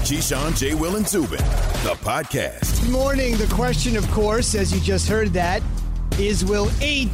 Keyshawn, J. Will, and Zubin, the podcast. Good morning. The question, of course, as you just heard that, is will 8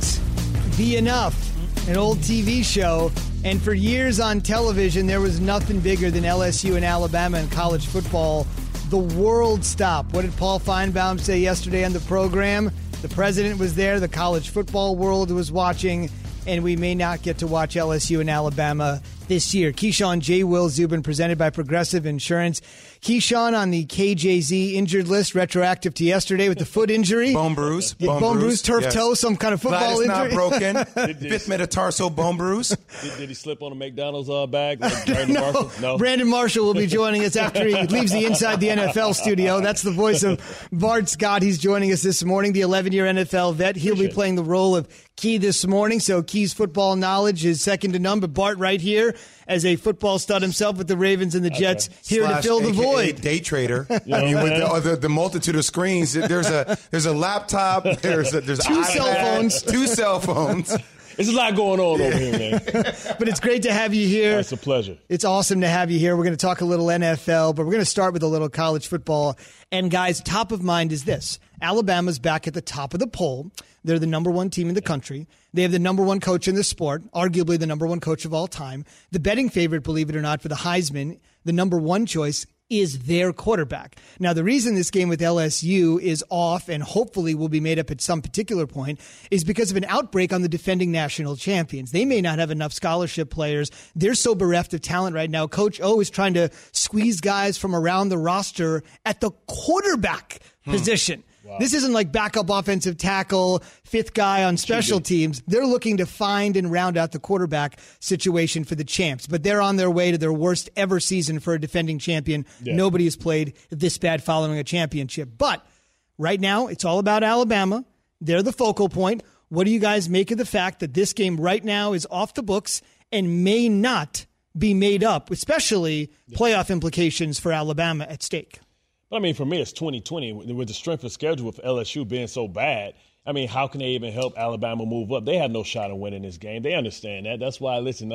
be enough? An old TV show. And for years on television, there was nothing bigger than LSU and Alabama in college football. The world stopped. What did Paul Feinbaum say yesterday on the program? The president was there. The college football world was watching. And we may not get to watch LSU and Alabama this year. Keyshawn, J. Will, Zubin, presented by Progressive Insurance. Keyshawn on the KJZ injured list, retroactive to yesterday with the foot injury. Bone bruise. Bone bruise, turf toe, some kind of football injury. Not broken. Fifth metatarsal bone bruise. Did he slip on a McDonald's bag? Like Brandon Marshall? No. Brandon Marshall will be joining us after he leaves the Inside the NFL studio. That's the voice of Bart Scott. He's joining us this morning, the 11-year NFL vet. He'll be playing the role of Key this morning, so Key's football knowledge is second to none. But Bart right here, as a football stud himself with the Ravens and the Jets, here to fill the void. Day trader. I mean, with the multitude of screens, there's a laptop, there's two cell phones. Two cell phones. There's a lot going on over here, man. But it's great to have you here. It's a pleasure. It's awesome to have you here. We're going to talk a little NFL, but we're going to start with a little college football. And, guys, top of mind is this. Alabama's back at the top of the poll. They're the number one team in the country. They have the number one coach in the sport, arguably the number one coach of all time. The betting favorite, believe it or not, for the Heisman, the number one choice is their quarterback. Now, the reason this game with LSU is off and hopefully will be made up at some particular point is because of an outbreak on the defending national champions. They may not have enough scholarship players. They're so bereft of talent right now. Coach O is trying to squeeze guys from around the roster at the quarterback position. Wow. This isn't like backup offensive tackle, fifth guy on special teams. They're looking to find and round out the quarterback situation for the champs. But they're on their way to their worst ever season for a defending champion. Yeah. Nobody has played this bad following a championship. But right now, it's all about Alabama. They're the focal point. What do you guys make of the fact that this game right now is off the books and may not be made up, especially playoff implications for Alabama at stake? I mean, for me, it's 2020 with the strength of schedule with LSU being so bad. I mean, how can they even help Alabama move up? They have no shot in winning this game. They understand that. That's why, listen,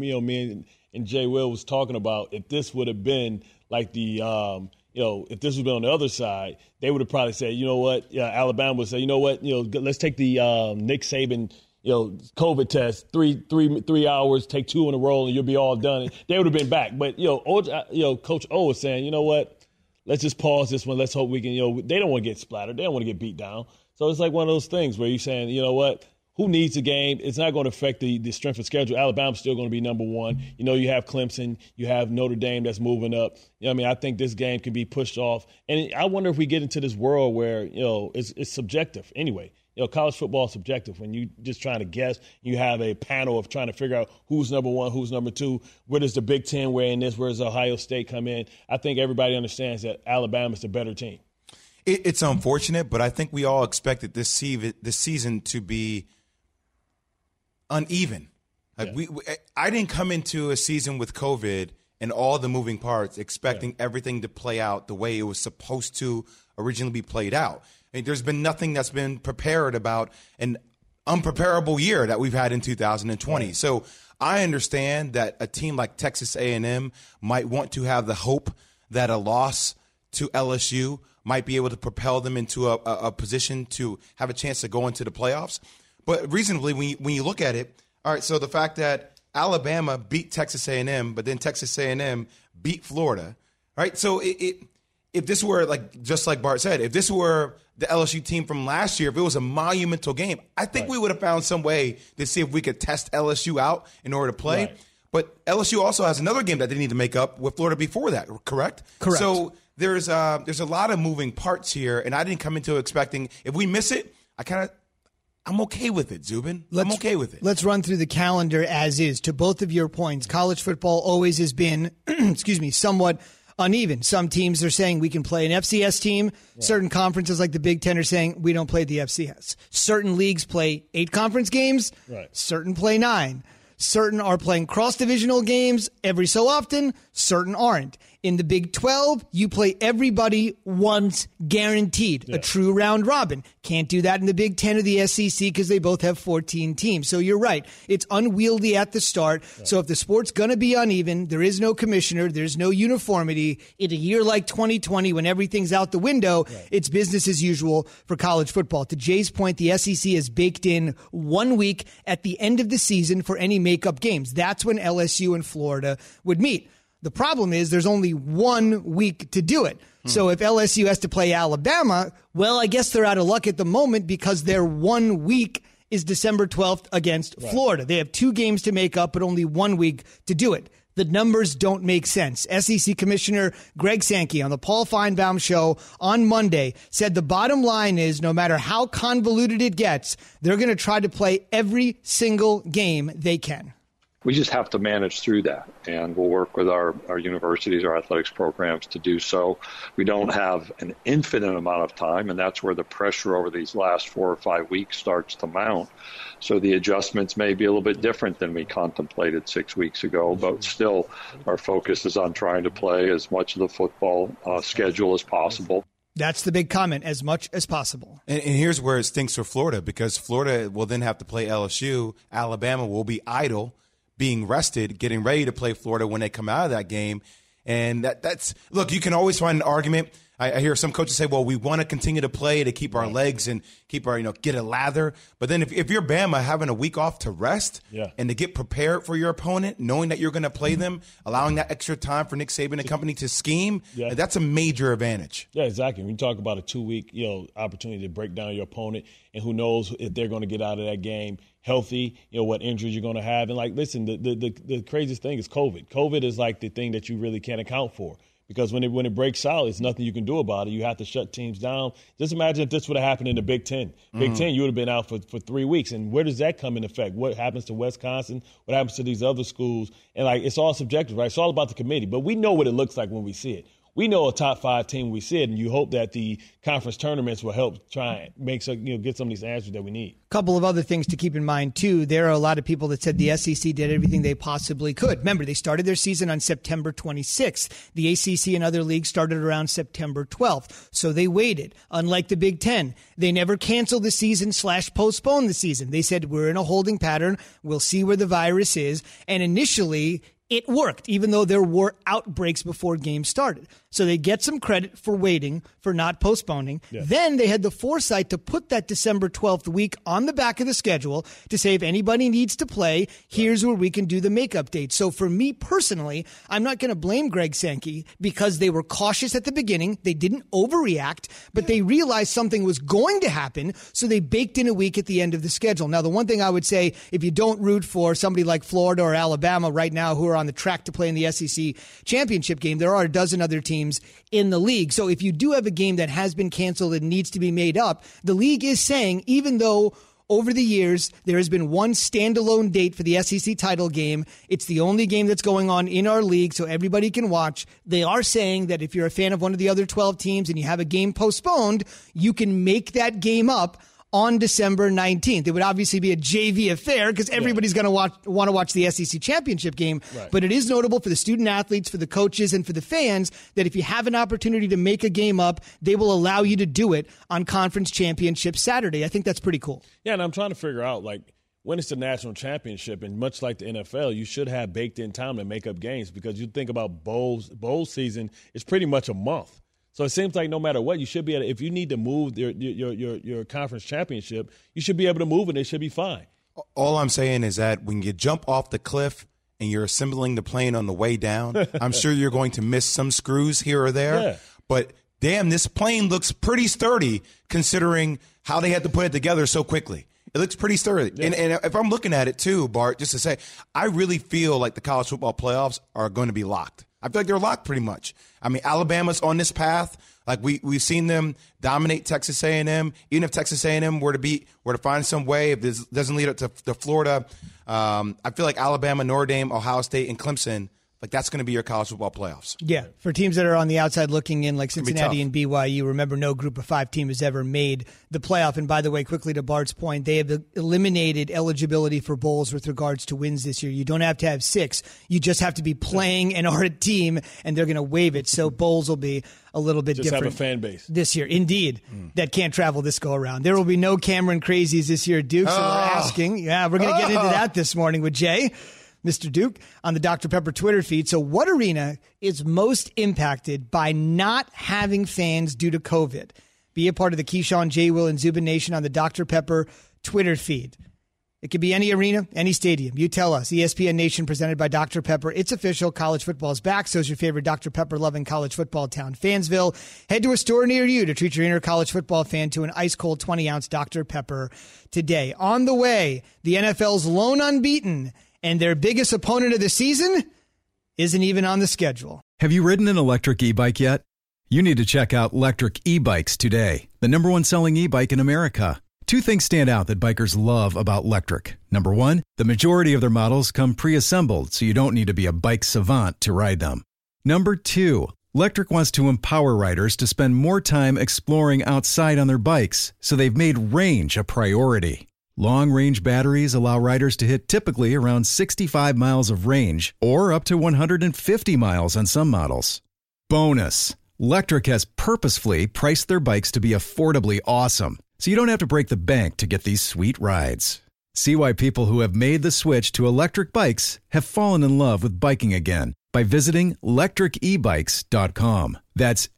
me and Jay Will was talking about if this would have been like the, if this would have been on the other side, they would have probably said, you know what, Alabama would say, you know what, let's take the Nick Saban, COVID test, three hours, take 2 in a row, and you'll be all done. They would have been back. But, Coach O was saying, you know what? Let's just pause this one. Let's hope we can, they don't want to get splattered. They don't want to get beat down. So it's like one of those things where you're saying, you know what, who needs the game? It's not going to affect the strength of schedule. Alabama's still going to be number one. You have Clemson. You have Notre Dame that's moving up. I think this game can be pushed off. And I wonder if we get into this world where, it's subjective anyway. College football is subjective. When you just trying to guess, you have a panel of trying to figure out who's number one, who's number two, where does the Big Ten weigh in this, where does Ohio State come in? I think everybody understands that Alabama's the better team. It's unfortunate, but I think we all expected this season to be uneven. I didn't come into a season with COVID and all the moving parts expecting everything to play out the way it was supposed to originally be played out. I mean, there's been nothing that's been prepared about an unpreparable year that we've had in 2020. Right. So I understand that a team like Texas A&M might want to have the hope that a loss to LSU might be able to propel them into a position to have a chance to go into the playoffs. But reasonably, when you look at it, all right, so the fact that Alabama beat Texas A&M, but then Texas A&M beat Florida, right? So if this were just like Bart said, if this were the LSU team from last year, if it was a monumental game, I think we would have found some way to see if we could test LSU out in order to play. Right. But LSU also has another game that they need to make up with Florida before that, correct? Correct. So there's a lot of moving parts here, and I didn't come into expecting if we miss it, I'm okay with it, Zubin. I'm okay with it. Let's run through the calendar as is. To both of your points, college football always has been, somewhat uneven. Some teams are saying we can play an FCS team. Right. Certain conferences like the Big Ten are saying we don't play the FCS. Certain leagues play 8 conference games. Right. Certain play 9. Certain are playing cross-divisional games every so often. Certain aren't. In the Big 12, you play everybody once guaranteed, a true round robin. Can't do that in the Big 10 or the SEC because they both have 14 teams. So you're right. It's unwieldy at the start. Right. So if the sport's going to be uneven, there is no commissioner, there's no uniformity. In a year like 2020, when everything's out the window, it's business as usual for college football. To Jay's point, the SEC has baked in 1 week at the end of the season for any makeup games. That's when LSU and Florida would meet. The problem is there's only 1 week to do it. So if LSU has to play Alabama, well, I guess they're out of luck at the moment because their 1 week is December 12th against Florida. They have 2 games to make up, but only 1 week to do it. The numbers don't make sense. SEC Commissioner Greg Sankey on the Paul Feinbaum Show on Monday said the bottom line is no matter how convoluted it gets, they're going to try to play every single game they can. We just have to manage through that, and we'll work with our universities, our athletics programs to do so. We don't have an infinite amount of time, and that's where the pressure over these last 4 or 5 weeks starts to mount. So the adjustments may be a little bit different than we contemplated 6 weeks ago, but still our focus is on trying to play as much of the football schedule as possible. That's the big comment, as much as possible. And here's where it stinks for Florida, because Florida will then have to play LSU. Alabama will be idle, being rested, getting ready to play Florida when they come out of that game. And that's look, you can always find an argument. I hear some coaches say, well, we want to continue to play to keep our legs and keep our, get a lather. But then if you're Bama having a week off to rest and to get prepared for your opponent, knowing that you're going to play them, allowing that extra time for Nick Saban and company to scheme, that's a major advantage. Yeah, exactly. When you talk about a 2-week, opportunity to break down your opponent, and who knows if they're going to get out of that game healthy, what injuries you're going to have. And listen, the craziest thing is COVID. COVID is like the thing that you really can't account for. Because when it breaks out, it's nothing you can do about it. You have to shut teams down. Just imagine if this would have happened in the Big Ten. Big Ten, you would have been out for 3 weeks. And where does that come in effect? What happens to Wisconsin? What happens to these other schools? And, it's all subjective, right? It's all about the committee. But we know what it looks like when we see it. We know a top 5 team when we see it, and you hope that the conference tournaments will help try and make get some of these answers that we need. A couple of other things to keep in mind, too. There are a lot of people that said the SEC did everything they possibly could. Remember, they started their season on September 26th. The ACC and other leagues started around September 12th. So they waited. Unlike the Big Ten, they never canceled the season / postponed the season. They said, we're in a holding pattern. We'll see where the virus is. And initially, it worked, even though there were outbreaks before games started. So they get some credit for waiting, for not postponing. Yeah. Then they had the foresight to put that December 12th week on the back of the schedule to say if anybody needs to play, here's where we can do the makeup date. So for me personally, I'm not going to blame Greg Sankey because they were cautious at the beginning. They didn't overreact, but they realized something was going to happen, so they baked in a week at the end of the schedule. Now, the one thing I would say, if you don't root for somebody like Florida or Alabama right now who are on the track to play in the SEC championship game, there are a dozen other teams in the league. So if you do have a game that has been canceled and needs to be made up, the league is saying, even though over the years there has been one standalone date for the SEC title game, it's the only game that's going on in our league so everybody can watch. They are saying that if you're a fan of one of the other 12 teams and you have a game postponed, you can make that game up on December 19th. It would obviously be a JV affair because everybody's going to want to watch the SEC championship game. Right. But it is notable for the student athletes, for the coaches, and for the fans that if you have an opportunity to make a game up, they will allow you to do it on Conference Championship Saturday. I think that's pretty cool. Yeah, and I'm trying to figure out, when it's the national championship, and much like the NFL, you should have baked in time to make up games because you think about bowl season, it's pretty much a month. So it seems like no matter what, you should be able to, if you need to move your conference championship, you should be able to move it. It should be fine. All I'm saying is that when you jump off the cliff and you're assembling the plane on the way down, I'm sure you're going to miss some screws here or there. Yeah. But damn, this plane looks pretty sturdy considering how they had to put it together so quickly. It looks pretty sturdy. Yeah. And if I'm looking at it too, Bart, just to say, I really feel like the college football playoffs are going to be locked. I feel like they're locked pretty much. I mean, Alabama's on this path. Like we've seen them dominate Texas A&M. Even if Texas A&M were to find some way, if this doesn't lead up to Florida, I feel like Alabama, Notre Dame, Ohio State, and Clemson, like that's going to be your college football playoffs. Yeah, for teams that are on the outside looking in, like Cincinnati and BYU, remember no group of 5 team has ever made the playoff. And by the way, quickly to Bart's point, they have eliminated eligibility for bowls with regards to wins this year. You don't have to have 6. You just have to be playing and are a team, and they're going to waive it. So bowls will be a little bit different. Just have a fan base this year. Indeed, that can't travel this go around. There will be no Cameron Crazies this year, Duke. So we're asking. Yeah, we're going to get into that this morning with Jay. Mr. Duke, on the Dr. Pepper Twitter feed. So what arena is most impacted by not having fans due to COVID? Be a part of the Keyshawn, J. Will, and Zubin Nation on the Dr. Pepper Twitter feed. It could be any arena, any stadium. You tell us. ESPN Nation presented by Dr. Pepper. It's official. College football is back. So is your favorite Dr. Pepper-loving college football town, Fansville. Head to a store near you to treat your inner college football fan to an ice-cold 20-ounce Dr. Pepper today. On the way, the NFL's lone unbeaten and their biggest opponent of the season isn't even on the schedule. Have you ridden an electric e-bike yet? You need to check out Lectric E-Bikes today, the #1 selling e-bike in America. 2 things stand out that bikers love about Lectric. Number 1, the majority of their models come pre-assembled, so you don't need to be a bike savant to ride them. Number 2, Lectric wants to empower riders to spend more time exploring outside on their bikes, so they've made range a priority. Long-range batteries allow riders to hit typically around 65 miles of range or up to 150 miles on some models. Bonus, Lectric has purposefully priced their bikes to be affordably awesome, so you don't have to break the bank to get these sweet rides. See why people who have made the switch to electric bikes have fallen in love with biking again by visiting lectricebikes.com. That's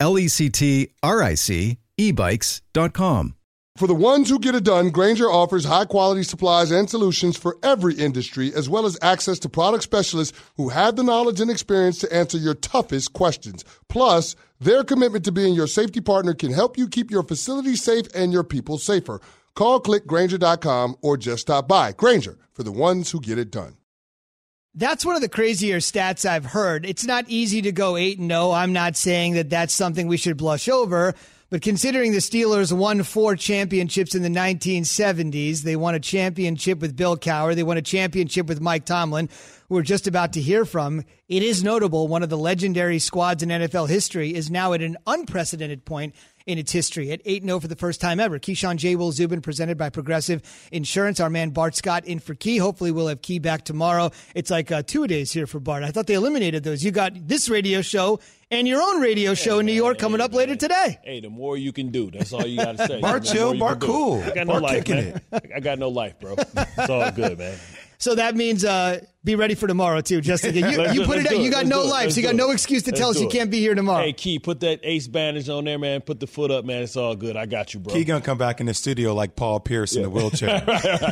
LECTRIC ebikes.com. For the ones who get it done, Grainger offers high-quality supplies and solutions for every industry, as well as access to product specialists who have the knowledge and experience to answer your toughest questions. Plus, their commitment to being your safety partner can help you keep your facility safe and your people safer. Call, click Grainger.com, or just stop by. Grainger, for the ones who get it done. That's one of the crazier stats I've heard. It's not easy to go 8-0. I'm not saying that that's something we should blush over. But considering the Steelers won 4 championships in the 1970s, they won a championship with Bill Cowher, they won a championship with Mike Tomlin, who we're just about to hear from, it is notable one of the legendary squads in NFL history is now at an unprecedented point in its history at 8-0 for the first time ever. Keyshawn, J. Will, Zubin, presented by Progressive Insurance. Our man Bart Scott in for Key. Hopefully we'll have Key back tomorrow. It's like 2 days here for Bart. I thought they eliminated those. You got this radio show and your own radio show in New York coming up later today. Hey, the more you can do. That's all you got to say. Bart chill, Bart cool. I got no life, man. I got no life, bro. It's all good, man. So that means be ready for tomorrow, too, Justin. You put it out. You got no life, so you got no excuse to tell us you can't be here tomorrow. Hey, Key, put that ace bandage on there, man. Put the foot up, man. It's all good. I got you, bro. Key going to come back in the studio like Paul Pierce in the wheelchair.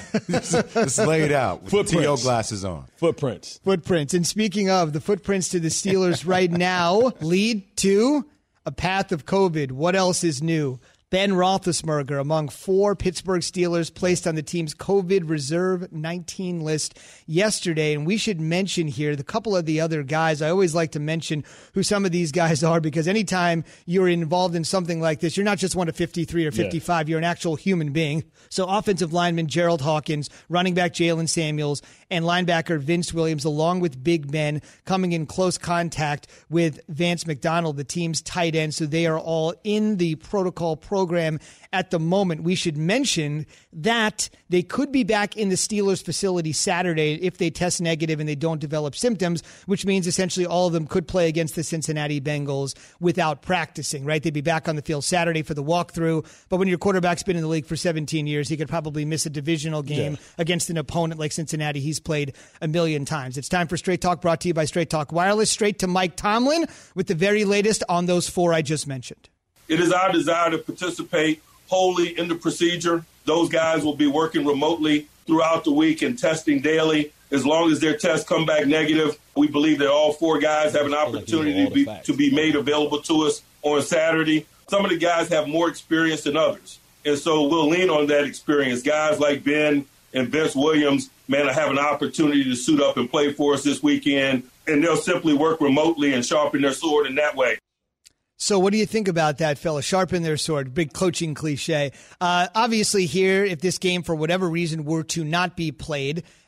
Just laid out with the T.O. glasses on. Footprints. And speaking of, the footprints to the Steelers right now lead to a path of COVID. What else is new? Ben Roethlisberger among 4 Pittsburgh Steelers placed on the team's COVID Reserve 19 list yesterday. And we should mention here the couple of the other guys. I always like to mention who some of these guys are because anytime you're involved in something like this, you're not just one of 53 or 55. You're an actual human being. So offensive lineman Gerald Hawkins, running back Jalen Samuels, and linebacker Vince Williams, along with big men, coming in close contact with Vance McDonald, the team's tight end. So they are all in the protocol program at the moment. We should mention that they could be back in the Steelers facility Saturday if they test negative and they don't develop symptoms, which means essentially all of them could play against the Cincinnati Bengals without practicing, right? They'd be back on the field Saturday for the walkthrough. But when your quarterback's been in the league for 17 years, he could probably miss a divisional game against an opponent like Cincinnati he's played a million times. It's time for Straight Talk, brought to you by Straight Talk Wireless. Straight to Mike Tomlin with the very latest on those 4 I just mentioned. It is our desire to participate wholly in the procedure. Those guys will be working remotely throughout the week and testing daily. As long as their tests come back negative, we believe that all 4 guys have an opportunity to be made available to us on Saturday. Some of the guys have more experience than others, and so we'll lean on that experience. Guys like Ben and Vince Williams, man, have an opportunity to suit up and play for us this weekend, and they'll simply work remotely and sharpen their sword in that way. So what do you think about that, fella? Sharpen their sword. Big coaching cliche. Obviously here, if this game, for whatever reason, were to not be played,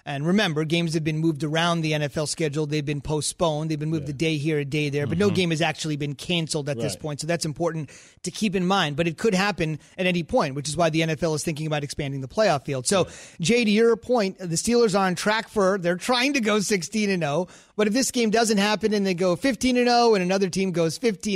And remember, games have been moved around the NFL schedule. They've been postponed. They've been moved a day here, a day there. But no game has actually been canceled at this point. So that's important to keep in mind. But it could happen at any point, which is why the NFL is thinking about expanding the playoff field. So, Jay, to your point, the Steelers are on track they're trying to go 16-0. But if this game doesn't happen and they go 15-0 and another team goes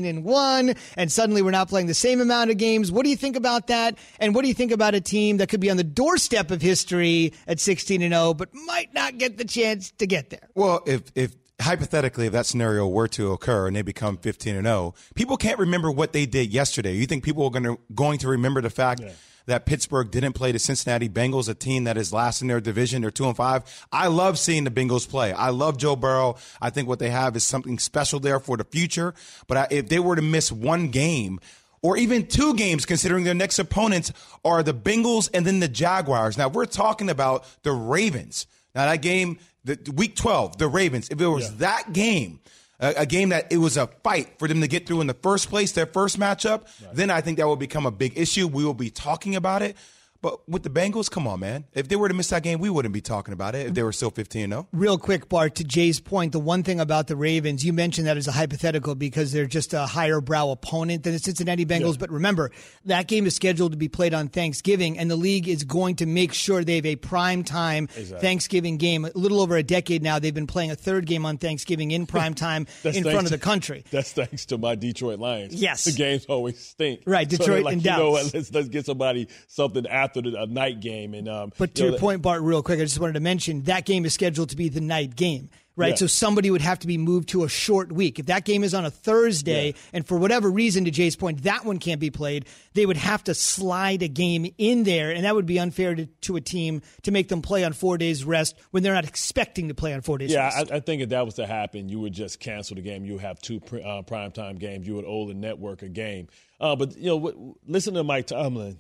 15-1 and suddenly we're not playing the same amount of games, what do you think about that? And what do you think about a team that could be on the doorstep of history at 16-0 but might not get the chance to get there? Well, if hypothetically, if that scenario were to occur and they become 15-0, people can't remember what they did yesterday. You think people are going to remember the fact that Pittsburgh didn't play the Cincinnati Bengals, a team that is last in their division? They're 2-5. I love seeing the Bengals play. I love Joe Burrow. I think what they have is something special there for the future. But if they were to miss one game, or even two games, considering their next opponents are the Bengals and then the Jaguars. Now, we're talking about the Ravens. Now, that game, week 12, the Ravens, if it was that game, a game that it was a fight for them to get through in the first place, their first matchup, then I think that will become a big issue. We will be talking about it. But with the Bengals, come on, man. If they were to miss that game, we wouldn't be talking about it if they were still 15-0. Real quick, Bart, to Jay's point, the one thing about the Ravens, you mentioned that as a hypothetical because they're just a higher brow opponent than the Cincinnati Bengals. But remember, that game is scheduled to be played on Thanksgiving, and the league is going to make sure they have a prime time Thanksgiving game. A little over a decade now, they've been playing a third game on Thanksgiving in prime time in front of the country. That's thanks to my Detroit Lions. Yes. The games always stink. Right, Detroit and Dallas. You know what, let's get somebody something after a night game. But to your point, Bart, real quick, I just wanted to mention that game is scheduled to be the night game, right? Yeah. So somebody would have to be moved to a short week. If that game is on a Thursday, and for whatever reason, to Jay's point, that one can't be played, they would have to slide a game in there, and that would be unfair to a team to make them play on 4 days rest when they're not expecting to play on 4 days rest. I think if that was to happen, you would just cancel the game. You would have two primetime games. You would owe the network a game. But, listen to Mike Tomlin.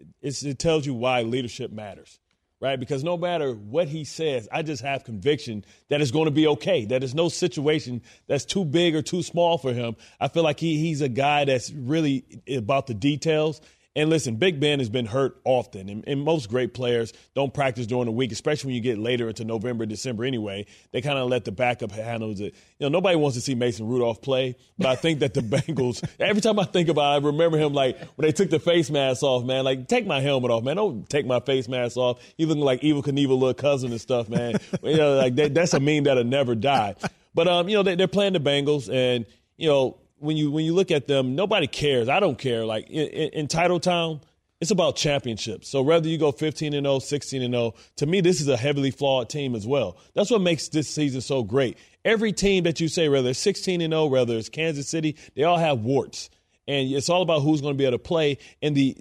It tells you why leadership matters, right? Because no matter what he says, I just have conviction that it's going to be okay, that there's no situation that's too big or too small for him. I feel like he's a guy that's really about the details. And listen, Big Ben has been hurt often, and most great players don't practice during the week, especially when you get later into November, December anyway. They kind of let the backup handle it. Nobody wants to see Mason Rudolph play, but I think that the Bengals, every time I think about it, I remember him like when they took the face mask off, man, like take my helmet off, man. Don't take my face mask off. He looking like Evel Knievel little cousin and stuff, man. That's a meme that'll never die. But, they're playing the Bengals, and, when you look at them, nobody cares. I don't care. Like in Title Town, it's about championships. So whether you go 15-0, 16-0, to me, this is a heavily flawed team as well. That's what makes this season so great. Every team that you say, whether it's 16-0, whether it's Kansas City, they all have warts. And it's all about who's going to be able to play. And the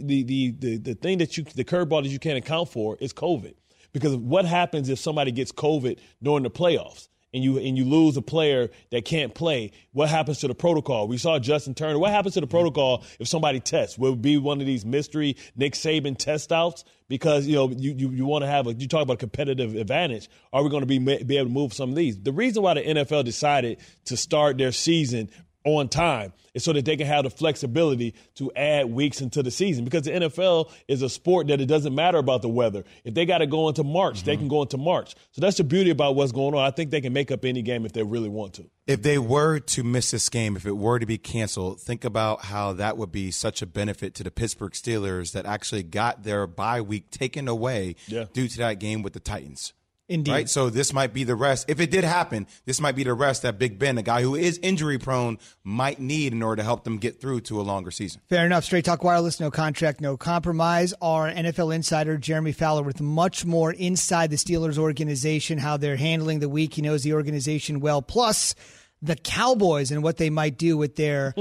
thing the curveball that you can't account for is COVID. Because what happens if somebody gets COVID during the playoffs? And you lose a player that can't play, what happens to the protocol? We saw Justin Turner. What happens to the protocol if somebody tests? Will it be one of these mystery Nick Saban test outs? Because, you want to have you talk about a competitive advantage. Are we going to be able to move some of these? The reason why the NFL decided to start their season on time is so that they can have the flexibility to add weeks into the season, because the NFL is a sport that it doesn't matter about the weather. If they got to go into March, they can go into March. So that's the beauty about what's going on. I think they can make up any game if they really want to. If they were to miss this game, if it were to be canceled, think about how that would be such a benefit to the Pittsburgh Steelers that actually got their bye week taken away due to that game with the Titans. Indeed. Right? So this might be the rest. If it did happen, this might be the rest that Big Ben, a guy who is injury prone, might need in order to help them get through to a longer season. Fair enough. Straight Talk Wireless, no contract, no compromise. Our NFL insider, Jeremy Fowler, with much more inside the Steelers organization, how they're handling the week. He knows the organization well. Plus, the Cowboys and what they might do with their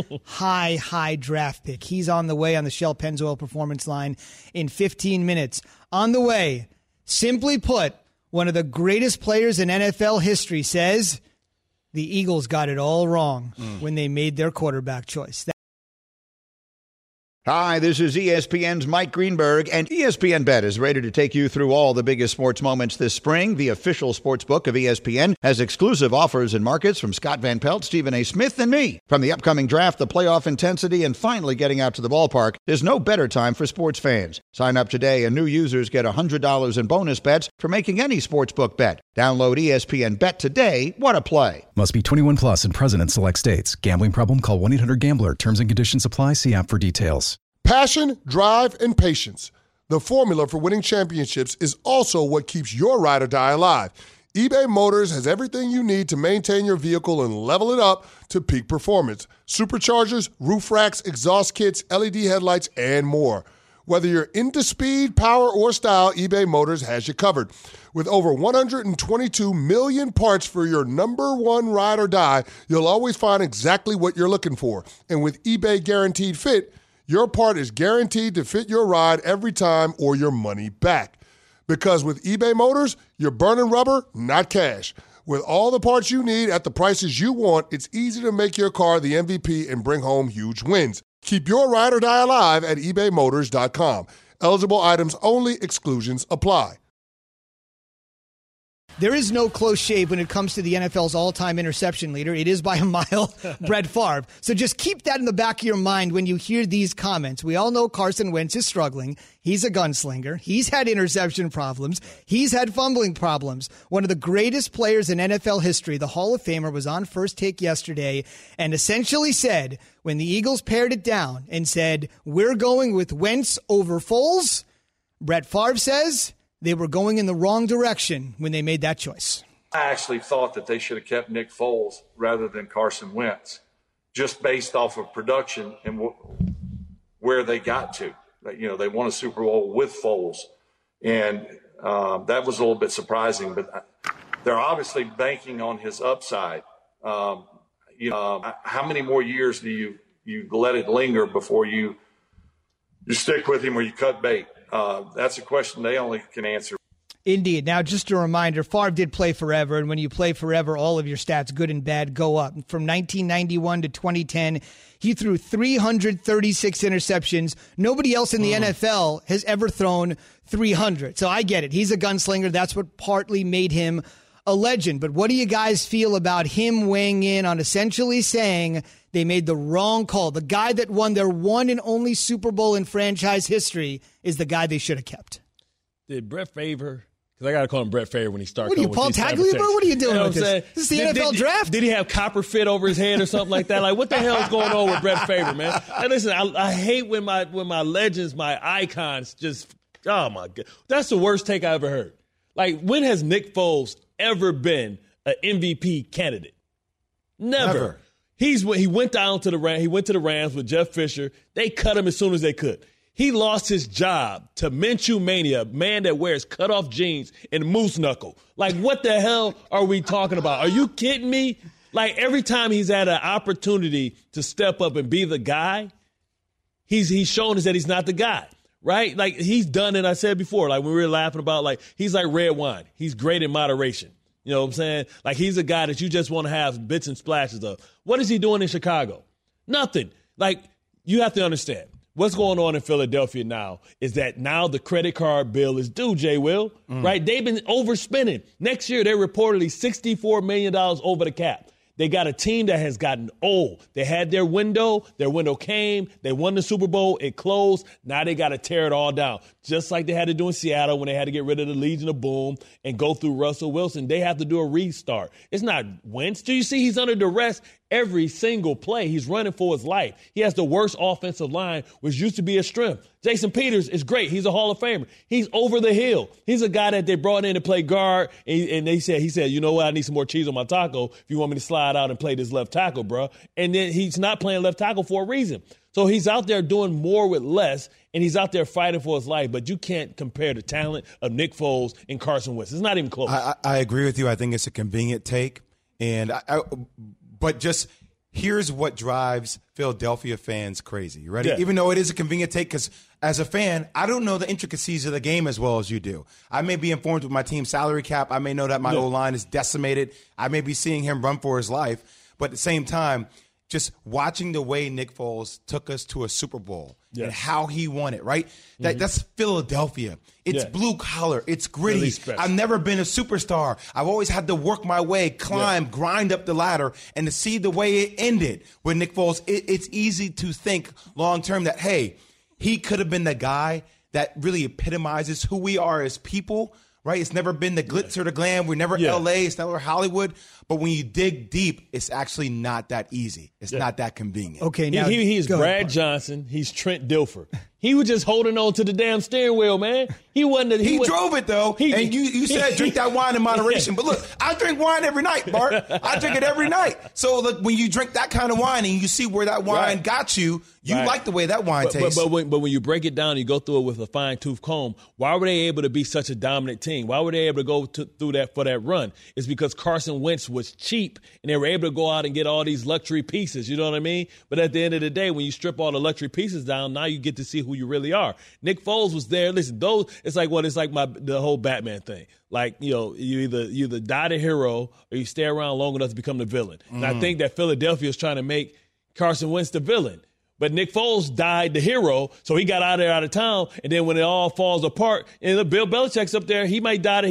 high draft pick. He's on the way on the Shell Pennzoil Performance Line in 15 minutes. On the way, simply put, one of the greatest players in NFL history says the Eagles got it all wrong when they made their quarterback choice. Hi, this is ESPN's Mike Greenberg, and ESPN Bet is ready to take you through all the biggest sports moments this spring. The official sports book of ESPN has exclusive offers and markets from Scott Van Pelt, Stephen A. Smith, and me. From the upcoming draft, the playoff intensity, and finally getting out to the ballpark, there's no better time for sports fans. Sign up today, and new users get $100 in bonus bets for making any sportsbook bet. Download ESPN Bet today. What a play. Must be 21 plus and present in select states. Gambling problem? Call 1-800-GAMBLER. Terms and conditions apply. See app for details. Passion, drive, and patience. The formula for winning championships is also what keeps your ride or die alive. eBay Motors has everything you need to maintain your vehicle and level it up to peak performance. Superchargers, roof racks, exhaust kits, LED headlights, and more. Whether you're into speed, power, or style, eBay Motors has you covered. With over 122 million parts for your number one ride or die, you'll always find exactly what you're looking for. And with eBay Guaranteed Fit, your part is guaranteed to fit your ride every time or your money back. Because with eBay Motors, you're burning rubber, not cash. With all the parts you need at the prices you want, it's easy to make your car the MVP and bring home huge wins. Keep your ride or die alive at ebaymotors.com. Eligible items only. Exclusions apply. There is no close shave when it comes to the NFL's all-time interception leader. It is by a mile, Brett Favre. So just keep that in the back of your mind when you hear these comments. We all know Carson Wentz is struggling. He's a gunslinger. He's had interception problems. He's had fumbling problems. One of the greatest players in NFL history, the Hall of Famer, was on First Take yesterday and essentially said, when the Eagles pared it down and said, we're going with Wentz over Foles, Brett Favre says they were going in the wrong direction when they made that choice. I actually thought that they should have kept Nick Foles rather than Carson Wentz, just based off of production and where they got to. You know, they won a Super Bowl with Foles, and that was a little bit surprising. But they're obviously banking on his upside. How many more years do you let it linger before you stick with him or you cut bait? That's a question they only can answer. Indeed. Now, just a reminder, Favre did play forever, and when you play forever, all of your stats, good and bad, go up. From 1991 to 2010, he threw 336 interceptions. Nobody else in the NFL has ever thrown 300. So I get it. He's a gunslinger. That's what partly made him a legend. But what do you guys feel about him weighing in on essentially saying they made the wrong call? The guy that won their one and only Super Bowl in franchise history is the guy they should have kept. Did Brett Favre, because I got to call him Brett Favre when he starts. What are you, Paul Tagliabue? What are you doing with this? This is the NFL draft? Did he have copper fit over his head or something like that? Like, what the hell is going on with Brett Favre, man? And listen, I hate when my legends, my icons just, oh my God. That's the worst take I ever heard. Like, when has Nick Foles ever been an MVP candidate? Never. He went down to the Rams. He went to the Rams with Jeff Fisher. They cut him as soon as they could. He lost his job to Minshew Mania, a man that wears cutoff jeans and moose knuckle. Like, what the hell are we talking about? Are you kidding me? Like, every time he's had an opportunity to step up and be the guy, he's shown us that he's not the guy, right? Like, he's done it. I said before, like when we were laughing about, like, he's like red wine. He's great in moderation. You know what I'm saying? Like, he's a guy that you just want to have bits and splashes of. What is he doing in Chicago? Nothing. Like, you have to understand. What's going on in Philadelphia now is that now the credit card bill is due, Jay Will, right? They've been overspending. Next year, they're reportedly $64 million over the cap. They got a team that has gotten old. They had their window came, they won the Super Bowl, it closed. Now they got to tear it all down. Just like they had to do in Seattle when they had to get rid of the Legion of Boom and go through Russell Wilson. They have to do a restart. It's not Wentz. Do you see he's under duress every single play? He's running for his life. He has the worst offensive line, which used to be a strength. Jason Peters is great. He's a Hall of Famer. He's over the hill. He's a guy that they brought in to play guard, and he said, you know what, I need some more cheese on my taco if you want me to slide out and play this left tackle, bro. And then he's not playing left tackle for a reason. So he's out there doing more with less, and he's out there fighting for his life. But you can't compare the talent of Nick Foles and Carson Wentz. It's not even close. I agree with you. I think it's a convenient take. But just here's what drives Philadelphia fans crazy. You ready? Yeah. Even though it is a convenient take, because as a fan, I don't know the intricacies of the game as well as you do. I may be informed with my team's salary cap. I may know that my O-line is decimated. I may be seeing him run for his life. But at the same time, just watching the way Nick Foles took us to a Super Bowl Yes. and how he won it, right? That's Philadelphia. It's blue collar. It's gritty. Really special. I've never been a superstar. I've always had to work my way, climb, grind up the ladder, and to see the way it ended with Nick Foles, it's easy to think long term that, hey, he could have been the guy that really epitomizes who we are as people. Right? It's never been the glitz or the glam. We're never L.A. It's never Hollywood. But when you dig deep, it's actually not that easy. It's not that convenient. Okay, now he's Brad Johnson. He's Trent Dilfer. He was just holding on to the damn steering wheel, man. He wasn't. He drove it though, and you said drink that wine in moderation. But look, I drink wine every night, Bart. I drink it every night. So look, when you drink that kind of wine and you see where that wine got you, you like the way that wine tastes. But when you break it down, you go through it with a fine tooth comb. Why were they able to be such a dominant team? Why were they able to go through that for that run? It's because Carson Wentz was cheap, and they were able to go out and get all these luxury pieces. You know what I mean? But at the end of the day, when you strip all the luxury pieces down, now you get to see who you really are. Nick Foles was there. Listen, it's like the whole Batman thing. Like, you either die the hero or you stay around long enough to become the villain. And I think that Philadelphia is trying to make Carson Wentz the villain. But Nick Foles died the hero, so he got out of town. And then when it all falls apart, and Bill Belichick's up there, he might die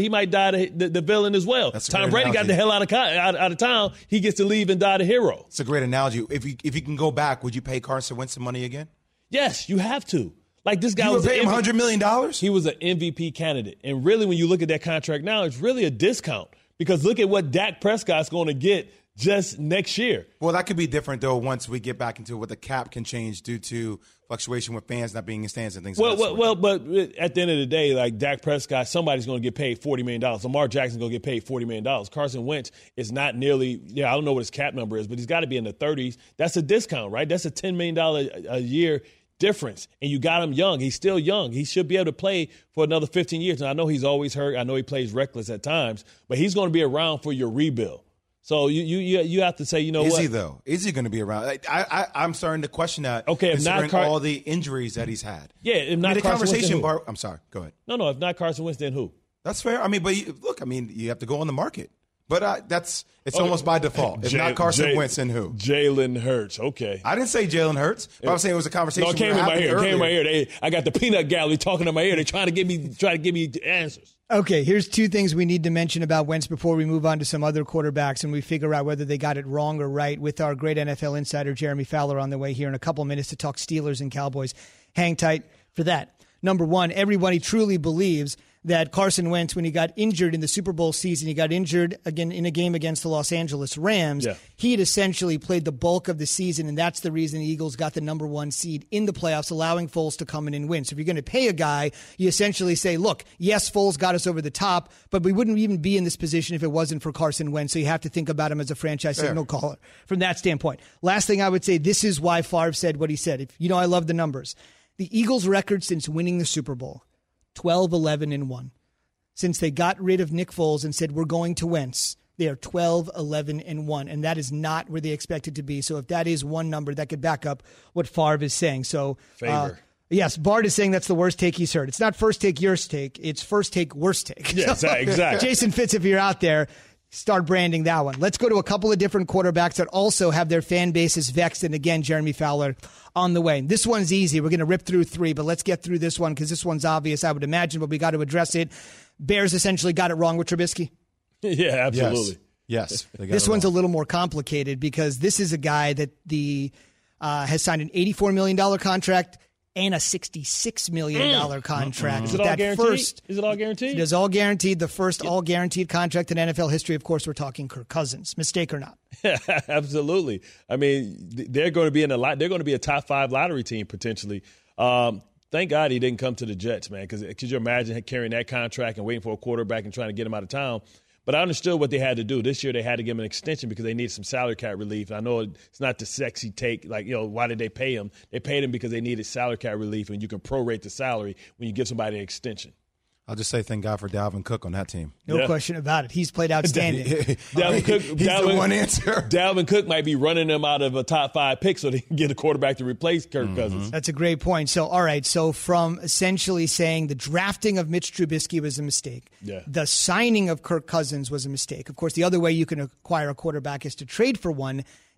the villain as well. Tom Brady got the hell out of town. He gets to leave and die the hero. It's a great analogy. If you can go back, would you pay Carson Wentz some money again? Yes, you have to. Like this guy you was pay him $100 million? He was an MVP candidate. And really, when you look at that contract now, it's really a discount. Because look at what Dak Prescott's going to get just next year. Well, that could be different, though, once we get back into what the cap can change due to fluctuation with fans not being in stands and things like that. Well, but at the end of the day, like Dak Prescott, somebody's going to get paid $40 million. Lamar Jackson's going to get paid $40 million. Carson Wentz is not nearly, I don't know what his cap number is, but he's got to be in the 30s. That's a discount, right? That's a $10 million a year difference. And you got him young. He's still young. He should be able to play for another 15 years. And I know he's always hurt. I know he plays reckless at times, but he's going to be around for your rebuild. So you have to say, what? Is he, though? Is he going to be around? I'm starting to question that. Okay, if not all the injuries that he's had. Yeah, if not the Carson conversation Wentz, I'm sorry. Go ahead. No, if not Carson Wentz, then who? That's fair. I mean, but you have to go on the market. But it's almost by default. If not Carson Wentz, then who? Jalen Hurts. Okay. I didn't say Jalen Hurts. But I was saying it was a conversation. No, it came in my ear. I got the peanut gallery talking in my ear. They're trying to give me answers. Okay, here's two things we need to mention about Wentz before we move on to some other quarterbacks and we figure out whether they got it wrong or right with our great NFL insider, Jeremy Fowler, on the way here in a couple minutes to talk Steelers and Cowboys. Hang tight for that. Number one, everybody truly believes that Carson Wentz, when he got injured in the Super Bowl season, he got injured again in a game against the Los Angeles Rams. Yeah. He had essentially played the bulk of the season, and that's the reason the Eagles got the number one seed in the playoffs, allowing Foles to come in and win. So if you're going to pay a guy, you essentially say, look, yes, Foles got us over the top, but we wouldn't even be in this position if it wasn't for Carson Wentz. So you have to think about him as a franchise signal caller from that standpoint. Last thing I would say, this is why Favre said what he said. I love the numbers. The Eagles' record since winning the Super Bowl, 12-11-1. Since they got rid of Nick Foles and said, we're going to Wentz, they are 12-11-1. And that is not where they expected to be. So if that is one number, that could back up what Favre is saying. So, yes, Bart is saying that's the worst take he's heard. It's not first take, worst take. It's first take, worst take. Yes, exactly. Jason Fitz, if you're out there, start branding that one. Let's go to a couple of different quarterbacks that also have their fan bases vexed. And again, Jeremy Fowler on the way. This one's easy. We're going to rip through three, but let's get through this one because this one's obvious, I would imagine, but we got to address it. Bears essentially got it wrong with Trubisky. Yeah, absolutely. Yes. This one's a little more complicated because this is a guy that has signed an $84 million contract and a $66 million contract. Is it all guaranteed? Is it all guaranteed? It is all guaranteed. The first all-guaranteed contract in NFL history. Of course, we're talking Kirk Cousins. Mistake or not? Absolutely. I mean, they're going to be they're going to be a top 5 lottery team potentially. Thank God he didn't come to the Jets, man, because could you imagine carrying that contract and waiting for a quarterback and trying to get him out of town? But I understood what they had to do. This year they had to give him an extension because they needed some salary cap relief. And I know it's not the sexy take, why did they pay him? They paid him because they needed salary cap relief, and you can prorate the salary when you give somebody an extension. I'll just say thank God for Dalvin Cook on that team. No question about it. He's played outstanding. Dalvin Cook, he's the one answer. Dalvin Cook might be running them out of a top 5 pick so they can get a quarterback to replace Kirk Cousins. That's a great point. So, all right. So from essentially saying the drafting of Mitch Trubisky was a mistake, the signing of Kirk Cousins was a mistake. Of course, the other way you can acquire a quarterback is to trade for one.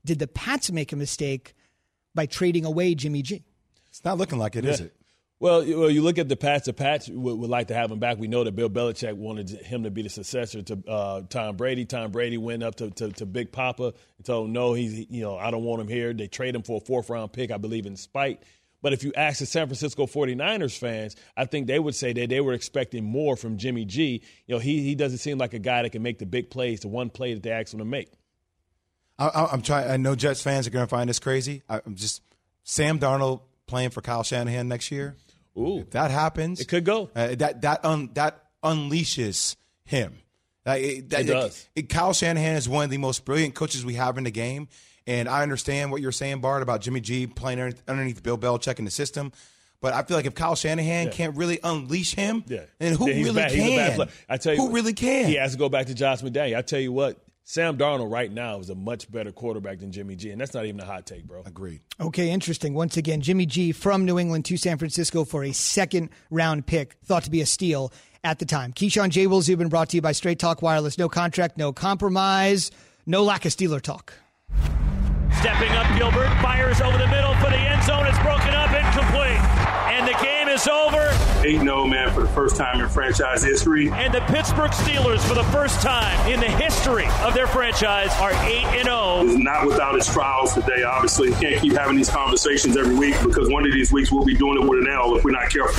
Did the Pats make a mistake by trading away Jimmy G? It's not looking like it, is it? Well, you look at the Pats. The Pats would like to have him back. We know that Bill Belichick wanted him to be the successor to Tom Brady. Tom Brady went up to Big Papa and told him, no, I don't want him here. They trade him for a 4th-round pick, I believe, in spite. But if you ask the San Francisco 49ers fans, I think they would say that they were expecting more from Jimmy G. He doesn't seem like a guy that can make the big plays, the one play that they asked him to make. I'm trying. I know Jets fans are going to find this crazy. Sam Darnold playing for Kyle Shanahan next year. Ooh, if that happens, it could go. That unleashes him. It does. Kyle Shanahan is one of the most brilliant coaches we have in the game, and I understand what you're saying, Bart, about Jimmy G playing underneath Bill Belichick in the system. But I feel like if Kyle Shanahan can't really unleash him, then who really can? I tell you, who really can? He has to go back to Josh McDaniels. I tell you what. Sam Darnold right now is a much better quarterback than Jimmy G, and that's not even a hot take, bro. Agreed. Okay, interesting. Once again, Jimmy G from New England to San Francisco for a 2nd-round pick, thought to be a steal at the time. Keyshawn, J. Will Zubin, brought to you by Straight Talk Wireless. No contract, no compromise, no lack of Steeler talk. Stepping up, Gilbert fires over the middle for the end zone. It's broken up, incomplete. And the game is over. 8-0, man, for the first time in franchise history. And the Pittsburgh Steelers, for the first time in the history of thetheir franchise, are 8-0. It's not without its trials today, obviously. You can't keep having these conversations every week because one of these weeks we'll be doing it with an L if we're not careful.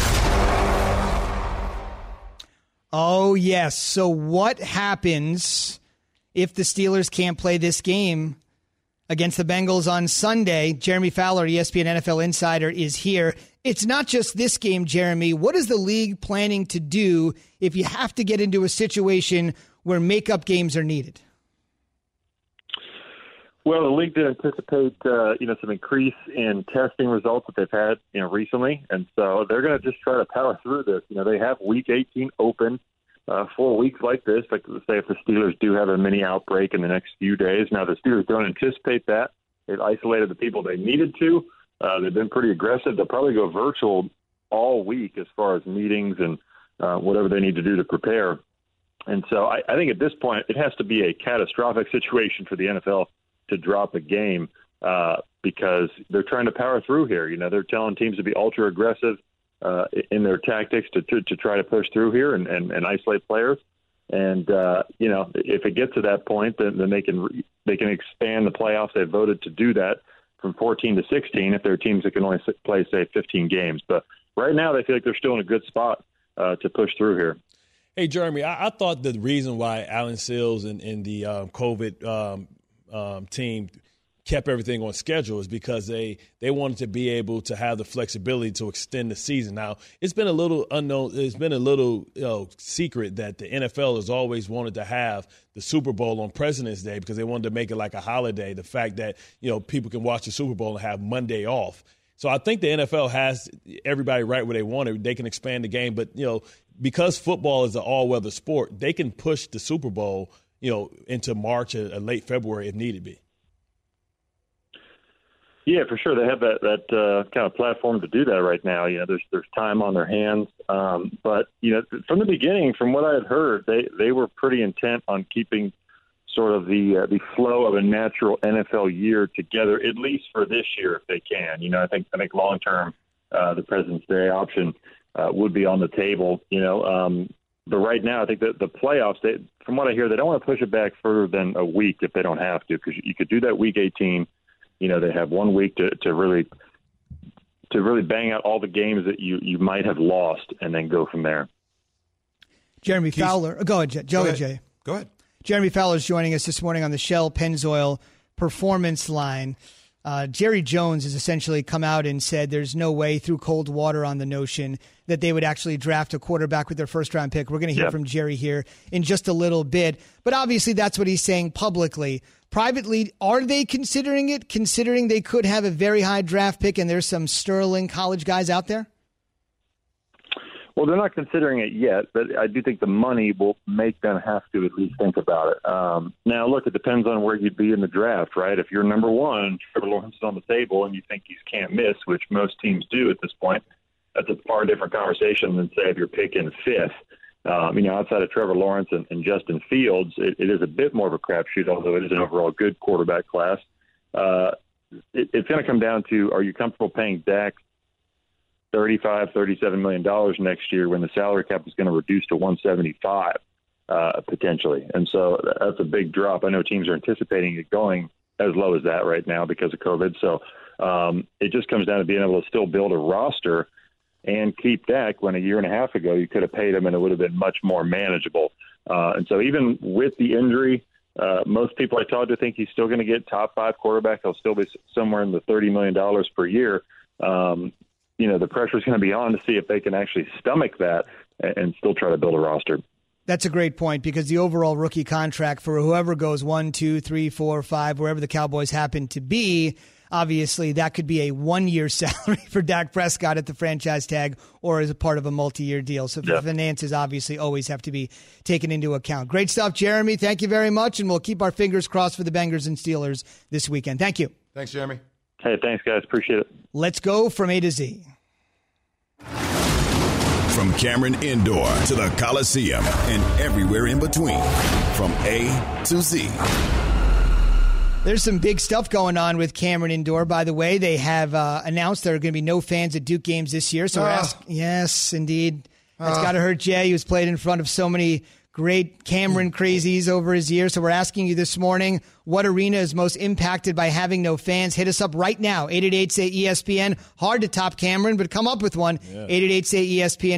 Oh, yes. So what happens if the Steelers can't play this game against the Bengals on Sunday? Jeremy Fowler, ESPN NFL Insider, is here. It's not just this game, Jeremy. What is the league planning to do if you have to get into a situation where makeup games are needed? Well, the league did anticipate, some increase in testing results that they've had, recently, and so they're going to just try to power through this. They have Week 18 open for weeks like this. Like, let's say if the Steelers do have a mini outbreak in the next few days. Now, the Steelers don't anticipate that. They've isolated the people they needed to. They've been pretty aggressive. They'll probably go virtual all week as far as meetings and whatever they need to do to prepare. And so I think at this point it has to be a catastrophic situation for the NFL to drop a game because they're trying to power through here. They're telling teams to be ultra aggressive in their tactics to try to push through here and isolate players. And if it gets to that point, then they can expand the playoffs. They voted to do that from 14 to 16 if there are teams that can only play, say, 15 games. But right now they feel like they're still in a good spot to push through here. Hey, Jeremy, I thought the reason why Alan Sills and the COVID team kept everything on schedule is because they wanted to be able to have the flexibility to extend the season. Now, it's been a little unknown. It's been a little secret that the NFL has always wanted to have the Super Bowl on President's Day because they wanted to make it like a holiday. The fact that, people can watch the Super Bowl and have Monday off. So I think the NFL has everybody right where they want it. They can expand the game. But, because football is an all-weather sport, they can push the Super Bowl, into March or late February if needed be. Yeah, for sure. They have that kind of platform to do that right now. There's time on their hands. But from the beginning, from what I had heard, they were pretty intent on keeping sort of the flow of a natural NFL year together, at least for this year, if they can. I think long term, the President's Day option would be on the table. But right now, I think that the playoffs, from what I hear, they don't want to push it back further than a week if they don't have to, because you could do that Week 18. They have 1 week to really bang out all the games that you might have lost and then go from there. Jeremy Fowler. Go ahead, Jay. Go ahead. Jeremy Fowler is joining us this morning on the Shell Pennzoil Performance Line. Jerry Jones has essentially come out and said there's no way through cold water on the notion that they would actually draft a quarterback with their first-round pick. We're going to hear from Jerry here in just a little bit. But obviously that's what he's saying publicly. Privately, are they considering it, considering they could have a very high draft pick and there's some sterling college guys out there? Well, they're not considering it yet, but I do think the money will make them have to at least think about it. Now, look, it depends on where you'd be in the draft, right? If you're number one, Trevor Lawrence is on the table, and you think he's can't miss, which most teams do at this point, that's a far different conversation than, say, if you're picking fifth. Outside of Trevor Lawrence and Justin Fields, it is a bit more of a crapshoot, although it is an overall good quarterback class. it's going to come down to, are you comfortable paying Dak $37 million next year when the salary cap is going to reduce to $175 potentially? And so that's a big drop. I know teams are anticipating it going as low as that right now because of COVID. So it just comes down to being able to still build a roster and keep Dak, when a year and a half ago you could have paid him and it would have been much more manageable. And so even with the injury, most people I talk to think he's still going to get top 5 quarterback. He'll still be somewhere in the $30 million per year. The pressure is going to be on to see if they can actually stomach that and still try to build a roster. That's a great point, because the overall rookie contract for whoever goes 1, 2, 3, 4, 5, wherever the Cowboys happen to be, obviously that could be a 1-year salary for Dak Prescott at the franchise tag or as a part of a multi-year deal. So the finances obviously always have to be taken into account. Great stuff, Jeremy. Thank you very much, and we'll keep our fingers crossed for the Bengals and Steelers this weekend. Thank you. Thanks, Jeremy. Hey, thanks, guys. Appreciate it. Let's go from A to Z. From Cameron Indoor to the Coliseum and everywhere in between. From A to Z. There's some big stuff going on with Cameron Indoor. By the way, they have announced there are going to be no fans at Duke games this year. So we're asking, yes, indeed. That's got to hurt Jay, who's played in front of so many great Cameron crazies over his years. So we're asking you this morning, what arena is most impacted by having no fans? Hit us up right now. 888-SAY-ESPN. Hard to top Cameron, but come up with one. 888-SAY-ESPN,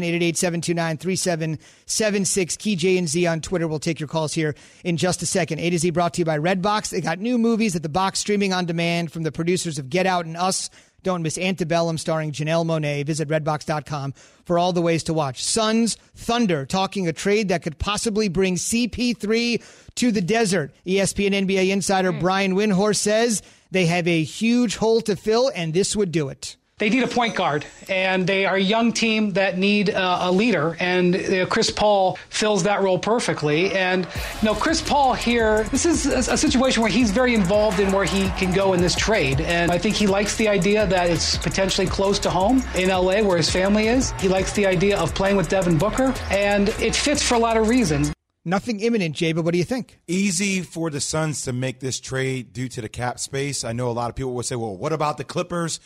888-729-3776. Key J and Z on Twitter. We'll take your calls here in just a second. A to Z brought to you by Redbox. They got new movies at the box streaming on demand from the producers of Get Out and Us. Don't miss Antebellum starring Janelle Monáe. Visit redbox.com for all the ways to watch. Suns, Thunder, talking a trade that could possibly bring CP3 to the desert. ESPN NBA insider Brian Windhorst says they have a huge hole to fill, and this would do it. They need a point guard, and they are a young team that need a leader, and Chris Paul fills that role perfectly. And Chris Paul here, this is a situation where he's very involved in where he can go in this trade, and I think he likes the idea that it's potentially close to home in LA where his family is. He likes the idea of playing with Devin Booker, and it fits for a lot of reasons. Nothing imminent, Jay, but what do you think? Easy for the Suns to make this trade due to the cap space. I know a lot of people would say, well, what about the Clippers?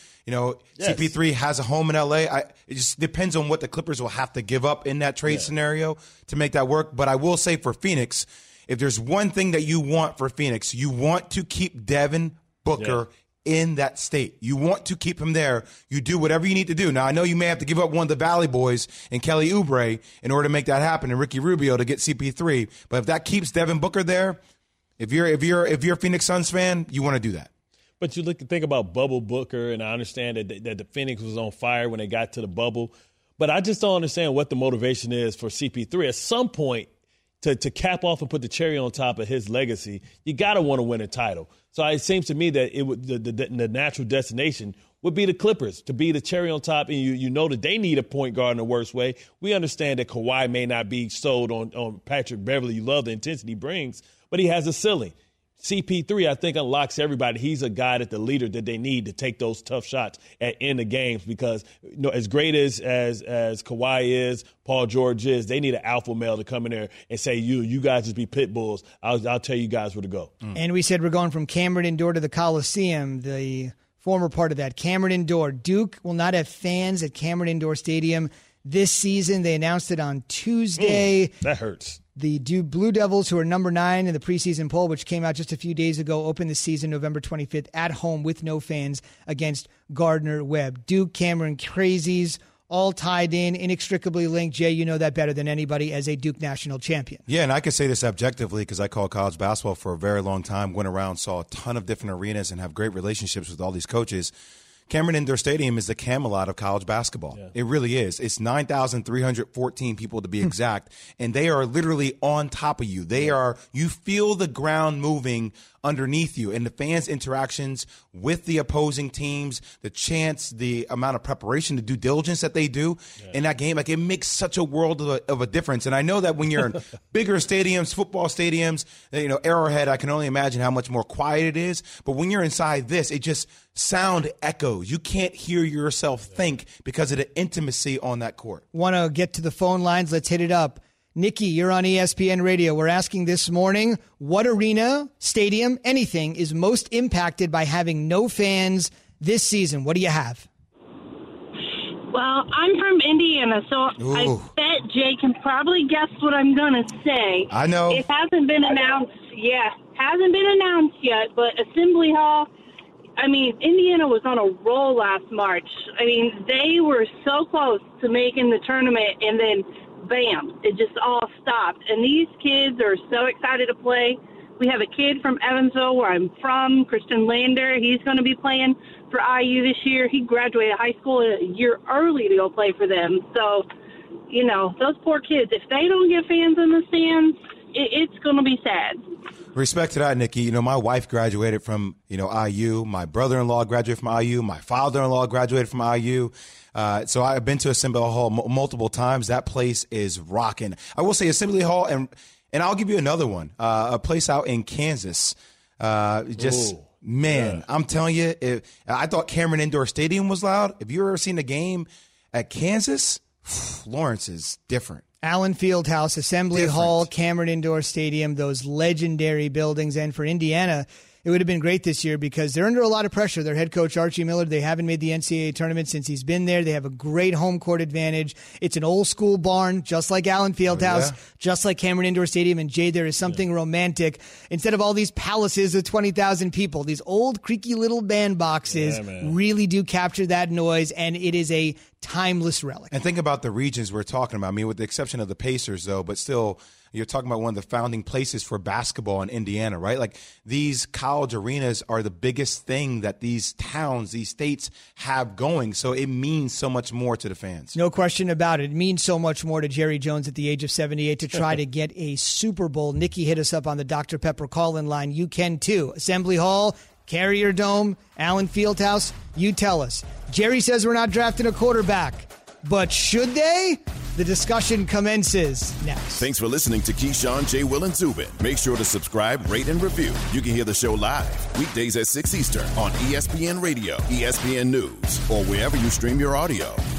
CP3 has a home in L.A. It just depends on what the Clippers will have to give up in that trade scenario to make that work. But I will say for Phoenix, if there's one thing that you want for Phoenix, you want to keep Devin Booker in that state. You want to keep him there. You do whatever you need to do. Now, I know you may have to give up one of the Valley Boys and Kelly Oubre in order to make that happen, and Ricky Rubio to get CP3. But if that keeps Devin Booker there, if you're a Phoenix Suns fan, you want to do that. But you think about Bubble Booker, and I understand that the Phoenix was on fire when they got to the bubble. But I just don't understand what the motivation is for CP3. At some point, to cap off and put the cherry on top of his legacy, you got to want to win a title. So it seems to me that the natural destination would be the Clippers, to be the cherry on top. And you know that they need a point guard in the worst way. We understand that Kawhi may not be sold on Patrick Beverly. You love the intensity he brings, but he has a ceiling. CP3, I think, unlocks everybody. He's a guy that the leader that they need to take those tough shots at end of games, because as great as Kawhi is, Paul George is, they need an alpha male to come in there and say, you guys just be pit bulls. I'll tell you guys where to go. And we said we're going from Cameron Indoor to the Coliseum, the former part of that. Cameron Indoor. Duke will not have fans at Cameron Indoor Stadium this season. They announced it on Tuesday. That hurts. The Blue Devils, who are number 9 in the preseason poll, which came out just a few days ago, opened the season November 25th at home with no fans against Gardner-Webb. Duke, Cameron crazies, all tied in, inextricably linked. Jay, you know that better than anybody as a Duke national champion. Yeah, and I can say this objectively because I called college basketball for a very long time, went around, saw a ton of different arenas, and have great relationships with all these coaches. Cameron Indoor Stadium is the Camelot of college basketball. Yeah. It really is. It's 9,314 people to be exact, and they are literally on top of you. You feel the ground moving underneath you, and the fans' interactions with the opposing teams, the chants, the amount of preparation, the due diligence that they do in that game, it makes such a world of a difference. And I know that when you're in bigger stadiums, football stadiums, Arrowhead, I can only imagine how much more quiet it is. But when you're inside this, it just sound echoes. You can't hear yourself think because of the intimacy on that court. Want to get to the phone lines? Let's hit it up. Nikki, you're on ESPN Radio. We're asking this morning, what arena, stadium, anything is most impacted by having no fans this season? What do you have? Well, I'm from Indiana, so I bet Jay can probably guess what I'm going to say. I know. It hasn't been announced. Yeah, hasn't been announced yet, but Assembly Hall, I mean, Indiana was on a roll last March. I mean, they were so close to making the tournament, and then, bam, it just all stopped. And these kids are so excited to play. We have a kid from Evansville, where I'm from, Christian Lander. He's going to be playing for IU this year. He graduated high school a year early to go play for them. So, you know, those poor kids, if they don't get fans in the stands, it's going to be sad. Respect to that, Nikki. You know, my wife graduated from, IU. My brother-in-law graduated from IU. My father-in-law graduated from IU. So I've been to Assembly Hall multiple times. That place is rocking. I will say Assembly Hall, and I'll give you another one, a place out in Kansas. I'm telling you, I thought Cameron Indoor Stadium was loud. If you've ever seen a game at Kansas, Lawrence is different. Allen Fieldhouse, Assembly Hall, Cameron Indoor Stadium, those legendary buildings. And for Indiana, it would have been great this year because they're under a lot of pressure. Their head coach, Archie Miller, they haven't made the NCAA tournament since he's been there. They have a great home court advantage. It's an old school barn, just like Allen Fieldhouse, just like Cameron Indoor Stadium. And Jay, there is something romantic. Instead of all these palaces of 20,000 people, these old creaky little bandboxes really do capture that noise, and it is a timeless relic. And think about the regions we're talking about. I mean, with the exception of the Pacers, though, but still, you're talking about one of the founding places for basketball in Indiana, right? Like, these college arenas are the biggest thing that these towns, these states have going. So it means so much more to the fans. No question about it. It means so much more to Jerry Jones at the age of 78 to try to get a Super Bowl. Nikki, hit us up on the Dr. Pepper call-in line. You can, too. Assembly Hall, Carrier Dome, Allen Fieldhouse, you tell us. Jerry says we're not drafting a quarterback, but should they? The discussion commences next. Thanks for listening to Keyshawn, J. Will, and Zubin. Make sure to subscribe, rate, and review. You can hear the show live weekdays at 6 Eastern on ESPN Radio, ESPN News, or wherever you stream your audio.